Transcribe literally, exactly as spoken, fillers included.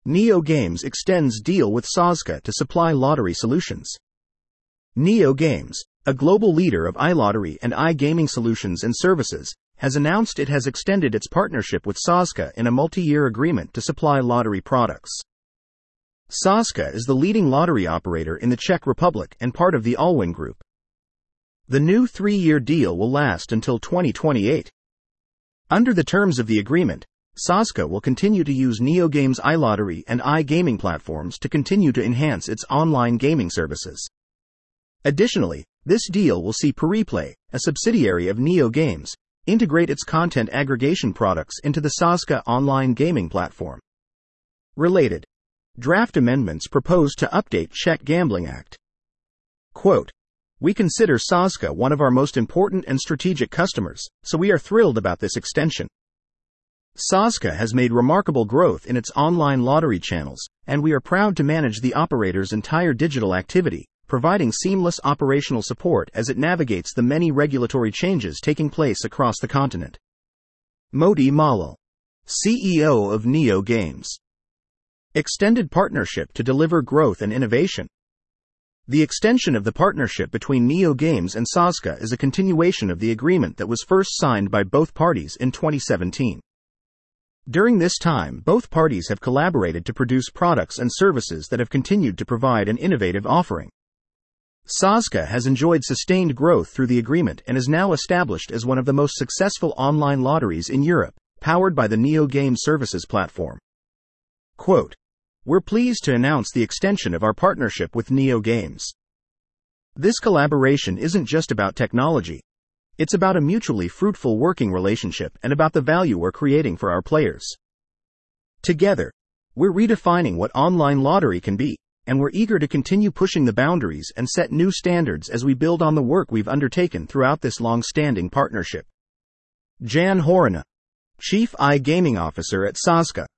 NeoGames extends deal with Sazka to supply lottery solutions. NeoGames, a global leader of iLottery and iGaming solutions and services, has announced it has extended its partnership with Sazka in a multi-year agreement to supply lottery products. Sazka is the leading lottery operator in the Czech Republic and part of the Allwyn Group. The new three-year deal will last until twenty twenty-eight. Under the terms of the agreement, Sazka will continue to use NeoGames' iLottery and iGaming platforms to continue to enhance its online gaming services. Additionally, this deal will see Pariplay, a subsidiary of NeoGames, integrate its content aggregation products into the Sazka online gaming platform. Related. Draft amendments proposed to update Czech Gambling Act. Quote, "We consider Sazka one of our most important and strategic customers, so we are thrilled about this extension. Sazka has made remarkable growth in its online lottery channels, and we are proud to manage the operator's entire digital activity, providing seamless operational support as it navigates the many regulatory changes taking place across the continent." Moti Malal, C E O of NeoGames. Extended partnership to deliver growth and innovation. The extension of the partnership between NeoGames and Sazka is a continuation of the agreement that was first signed by both parties in twenty seventeen. During this time, both parties have collaborated to produce products and services that have continued to provide an innovative offering. Sazka has enjoyed sustained growth through the agreement and is now established as one of the most successful online lotteries in Europe, powered by the NeoGames services platform. Quote, "We're pleased to announce the extension of our partnership with NeoGames. This collaboration isn't just about technology. It's about a mutually fruitful working relationship and about the value we're creating for our players. Together, we're redefining what online lottery can be, and we're eager to continue pushing the boundaries and set new standards as we build on the work we've undertaken throughout this long-standing partnership." Jan Horina, Chief iGaming Officer at Sazka.